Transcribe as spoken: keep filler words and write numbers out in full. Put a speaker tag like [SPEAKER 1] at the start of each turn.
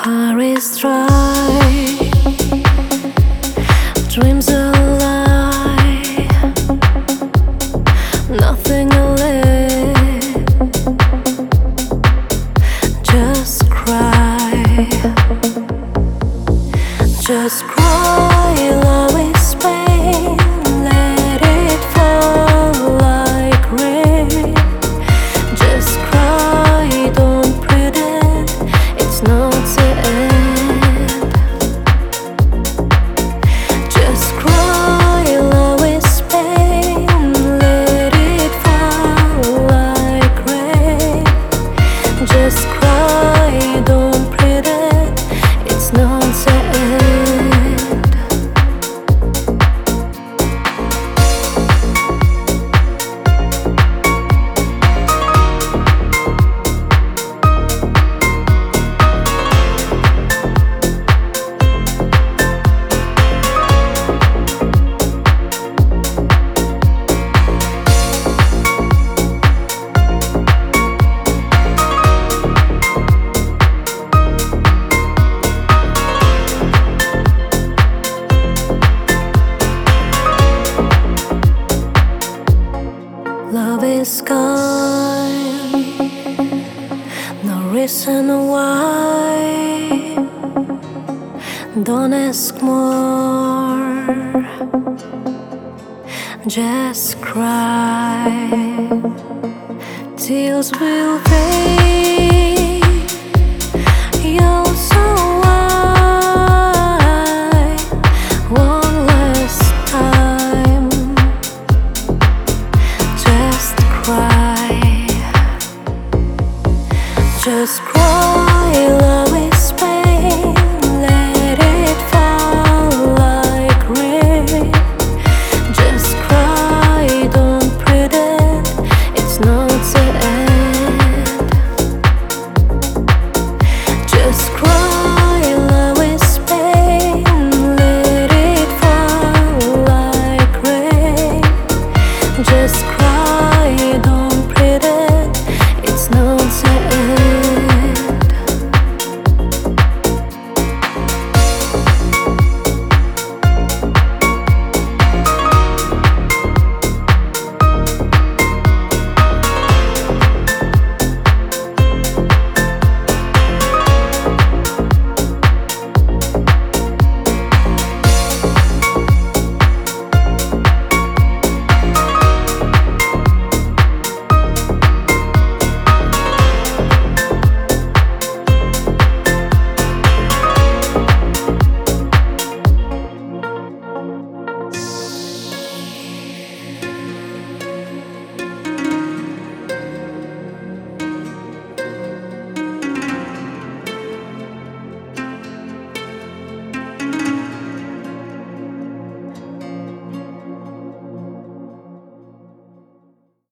[SPEAKER 1] heart is dry, dreams are lie, nothing left, just cry, just cry. Love is pain, let it fall like rain. Just cry, don't pretend it's not the end. Just cry, love is pain, let it fall like rain. Just cry, don't pretend it's not the end. Love is gone, no reason why. Don't ask more, just cry. Tears will fade, you're so wide. One last time, just cry, just cry.